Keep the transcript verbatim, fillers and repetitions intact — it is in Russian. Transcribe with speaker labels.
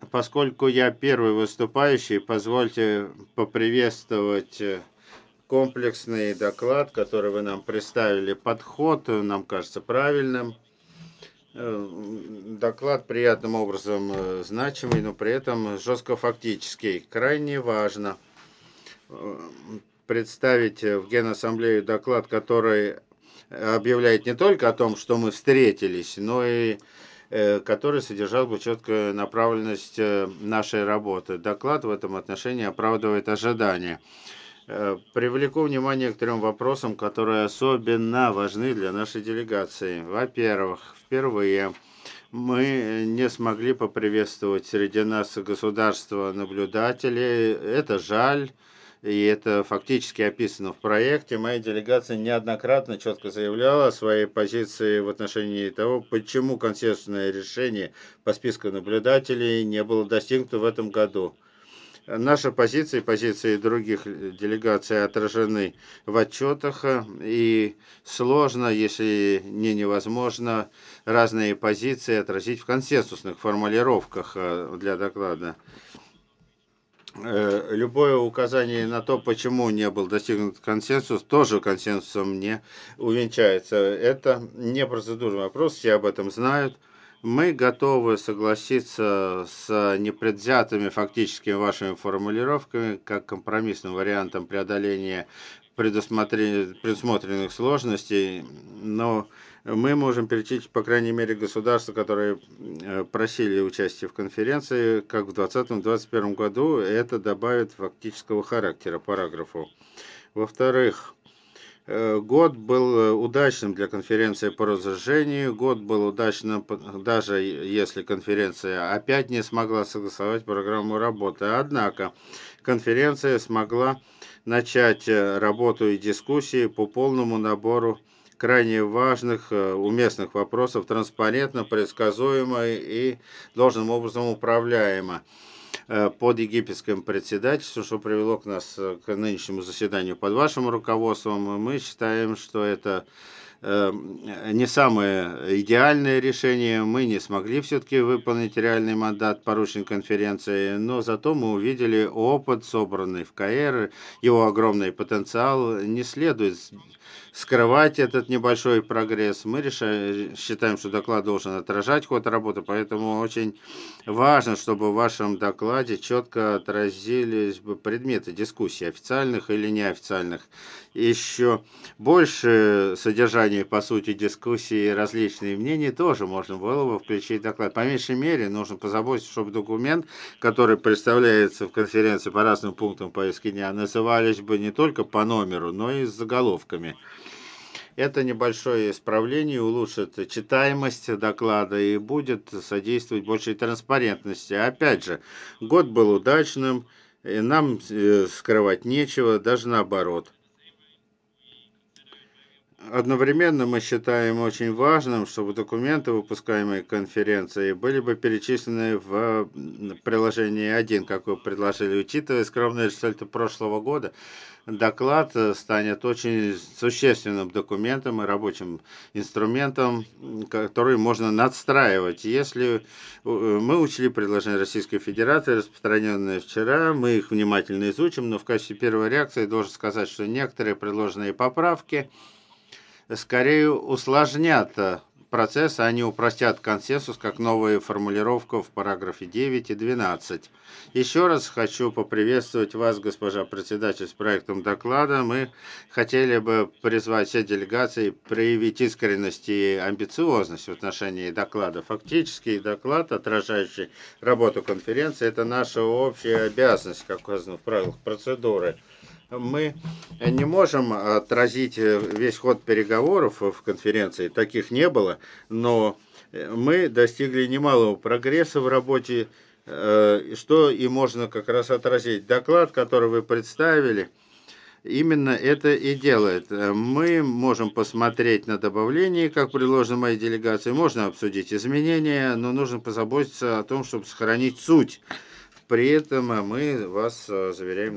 Speaker 1: Поскольку я первый выступающий, позвольте поприветствовать э, комплексный доклад, который вы нам представили. Подход э, нам кажется правильным. Э, Доклад приятным образом э, значимый, но при этом жестко фактический. Крайне важно э, представить в Генассамблею доклад, который объявляет не только о том, что мы встретились, но и э, который содержал бы четкую направленность э, нашей работы. Доклад в этом отношении оправдывает ожидания. Э, Привлеку внимание к трем вопросам, которые особенно важны для нашей делегации. Во-первых, впервые мы не смогли поприветствовать среди нас государства-наблюдателей. Это жаль. И это фактически описано в проекте. Моя делегация неоднократно четко заявляла о своей позиции в отношении того, почему консенсусное решение по списку наблюдателей не было достигнуто в этом году. Наша позиция и позиции других делегаций отражены в отчетах, и сложно, если не невозможно, разные позиции отразить в консенсусных формулировках для доклада. Любое указание на то, почему не был достигнут консенсус, тоже консенсусом не увенчается. Это не процедурный вопрос, все об этом знают. Мы готовы согласиться с непредвзятыми фактическими вашими формулировками как компромиссным вариантом преодоления предусмотренных сложностей, но мы можем перечислить, по крайней мере, государства, которые просили участия в конференции, как в двадцатом — двадцать первом году, это добавит фактического характера параграфу. Во-вторых, год был удачным для конференции по разоружению, год был удачным, даже если конференция опять не смогла согласовать программу работы. Однако конференция смогла начать работу и дискуссии по полному набору крайне важных, уместных вопросов, транспарентно, предсказуемо и должным образом управляемо под египетским председательством, что привело к нас к нынешнему заседанию под вашим руководством. Мы считаем, что это не самое идеальное решение. Мы не смогли все-таки выполнить реальный мандат, порученный конференции, но зато мы увидели опыт, собранный в КАИР, его огромный потенциал. Не следует скрывать этот небольшой прогресс. Мы решаем, считаем, что доклад должен отражать ход работы, поэтому очень важно, чтобы в вашем докладе четко отразились бы предметы дискуссий, официальных или неофициальных. Еще больше содержания, по сути, дискуссии и различные мнения тоже можно было бы включить в доклад. По меньшей мере, нужно позаботиться, чтобы документ, который представляется в конференции по разным пунктам повестки дня, назывались бы не только по номеру, но и с заголовками. Это небольшое исправление улучшит читаемость доклада и будет содействовать большей транспарентности. Опять же, год был удачным, и нам скрывать нечего, даже наоборот. Одновременно мы считаем очень важным, чтобы документы, выпускаемые конференцией, были бы перечислены в приложении один, как вы предложили. Учитывая скромные результаты прошлого года, доклад станет очень существенным документом и рабочим инструментом, который можно надстраивать. Если мы учли предложения Российской Федерации, распространенные вчера, мы их внимательно изучим, но в качестве первой реакции должен сказать, что некоторые предложенные поправки скорее усложнят процесс, а они упростят консенсус, как новая формулировка в параграфе девять и двенадцать. Еще раз хочу поприветствовать вас, госпожа председатель, с проектом доклада. Мы хотели бы призвать все делегации проявить искренность и амбициозность в отношении доклада. Фактически доклад, отражающий работу конференции, это наша общая обязанность, как указано в правилах процедуры. Мы не можем отразить весь ход переговоров в конференции, таких не было, но мы достигли немалого прогресса в работе, что и можно как раз отразить. Доклад, который вы представили, именно это и делает. Мы можем посмотреть на добавления, как предложено моей делегации, можно обсудить изменения, но нужно позаботиться о том, чтобы сохранить суть. При этом мы вас заверяем,